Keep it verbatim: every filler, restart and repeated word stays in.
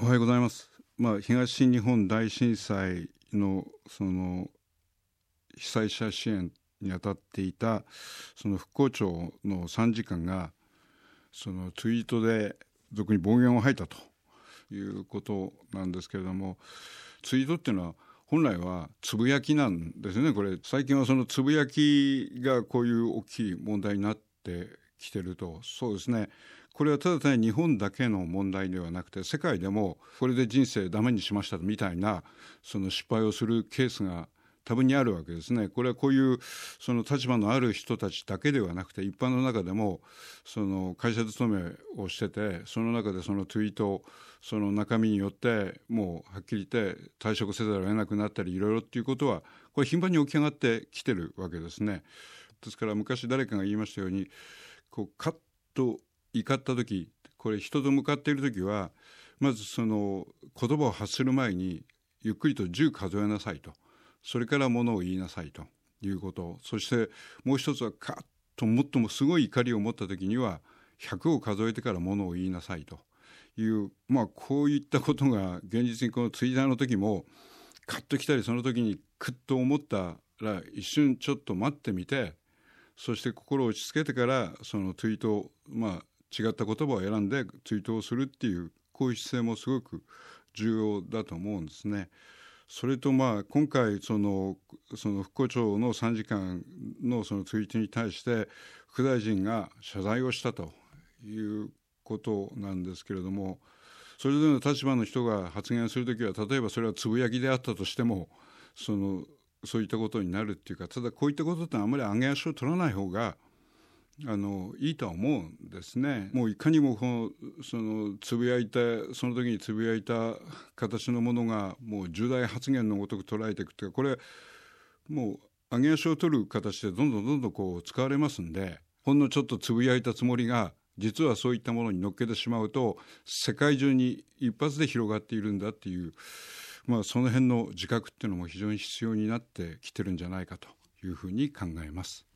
はようございます。まあ、東日本大震災のその被災者支援に当たっていたその復興庁の参事官がそのツイートで俗に暴言を吐いたということなんですけれども、ツイートっていうのは本来はつぶやきなんですね。これ最近はそのつぶやきがこういう大きい問題になってきてると。そうですね、これはただ単に日本だけの問題ではなくて、世界でもこれで人生ダメにしましたみたいなその失敗をするケースが多分にあるわけですね。これはこういうその立場のある人たちだけではなくて、一般の中でもその会社勤めをしてて、その中でそのツイート、その中身によってもうはっきり言って退職せざるを得なくなったり、いろいろっていうことはこれ頻繁に起き上がってきてるわけですね。ですから昔誰かが言いましたように、こうカッと怒った時、これ人と向かっている時はまずその言葉を発する前にゆっくりとじゅう数えなさいと、それからものを言いなさいということ。そしてもう一つはカッともっともすごい怒りを持った時にはひゃくを数えてからものを言いなさいという、まあこういったことが現実にこのツイッターの時もカッときたり、その時にクッと思ったら一瞬ちょっと待ってみて、そして心を落ち着けてからそのツイートを、まあ違った言葉を選んでツイートをするっていう、こういう姿勢もすごく重要だと思うんですね。それとまあ今回そのその復興庁の参事官のそのツイートに対して副大臣が謝罪をしたということなんですけれども、それぞれの立場の人が発言するときは、例えばそれはつぶやきであったとしても、そのそういったことになるっていうか、ただこういったことってあんまり上げ足を取らない方があのいいとは思うんですね。もういかにもこのそのつぶやいたその時につぶやいた形のものがもう重大発言のごとく捉えていくというか、これもう上げ足を取る形でどんどんどんどんこう使われますんで、ほんのちょっとつぶやいたつもりが実はそういったものに乗っけてしまうと、世界中に一発で広がっているんだっていう、まあ、その辺の自覚っていうのも非常に必要になってきてるんじゃないかというふうに考えます。